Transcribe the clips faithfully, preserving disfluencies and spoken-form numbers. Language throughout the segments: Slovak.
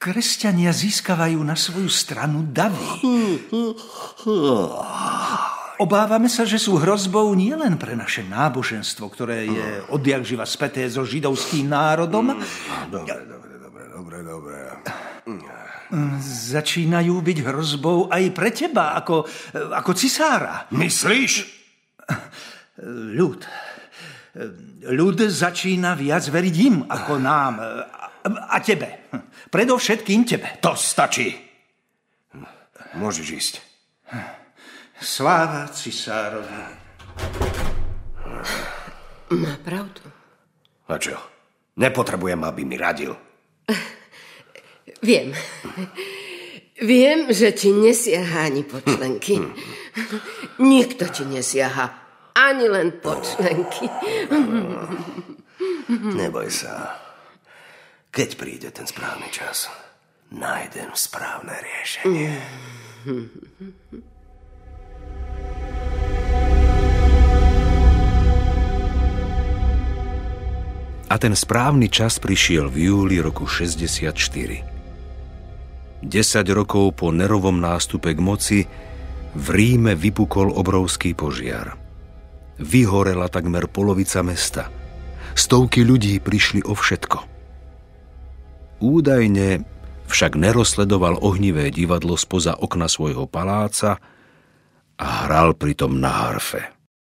kresťania získavajú na svoju stranu davy. Obávame sa, že sú hrozbou nielen pre naše náboženstvo, ktoré je odjakživa späté so židovským národom. Dobre, dobre, dobre, dobre, dobre. Začínajú byť hrozbou aj pre teba, ako, ako cisára. Myslíš? Ľud. Ľud začína viac veriť im, ako nám. A tebe. Predovšetkým tebe. To stačí. Môžeš ísť. Sláva cisárovi. Má pravdu. A čo? Nepotrebujem, aby mi radil. Viem. Viem, že ti nesiaha ani po členky. Nikto ti nesiaha ani len po členky. Neboj sa. Keď príde ten správny čas, nájdem správne riešenie. A ten správny čas prišiel v júli roku šesťdesiatštyri. Desať rokov po Nerovom nástupe k moci v Ríme vypukol obrovský požiar. Vyhorela takmer polovica mesta. Stovky ľudí prišli o všetko. Údajne však Nero sledoval ohnivé divadlo spoza okna svojho paláca a hral pritom na harfe.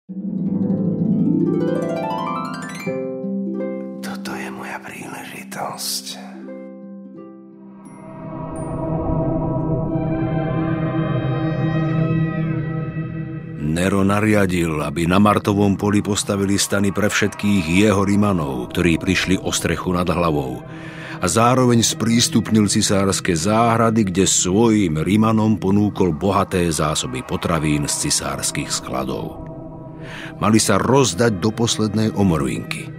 Toto je moja príležitosť. Nero nariadil, aby na Martovom poli postavili stany pre všetkých jeho Rimanov, ktorí prišli o strechu nad hlavou, a zároveň sprístupnil cisárske záhrady, kde svojim Rimanom ponúkol bohaté zásoby potravín z cisárskych skladov. Mali sa rozdať do poslednej omrvinky.